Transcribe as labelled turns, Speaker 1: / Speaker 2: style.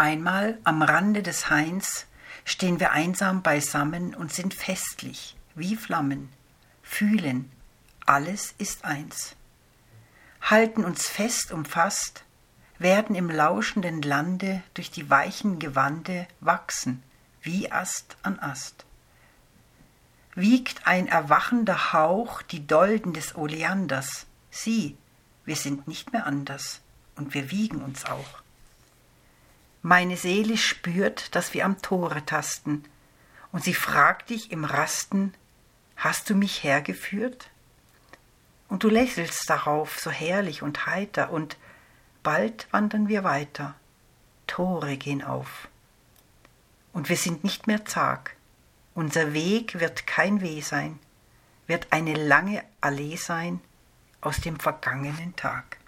Speaker 1: Einmal am Rande des Hains stehen wir einsam beisammen und sind festlich, wie Flammen, fühlen, alles ist eins. Halten uns fest umfasst, werden im lauschenden Lande durch die weichen Gewande wachsen, wie Ast an Ast. Wiegt ein erwachender Hauch die Dolden des Oleanders, sieh, wir sind nicht mehr anders und wir wiegen uns auch. Meine Seele spürt, dass wir am Tore tasten, und sie fragt dich im Rasten, hast du mich hergeführt? Und du lächelst darauf so herrlich und heiter, und bald wandern wir weiter, Tore gehen auf. Und wir sind nicht mehr zag, unser Weg wird kein Weh sein, wird eine lange Allee sein aus dem vergangenen Tag.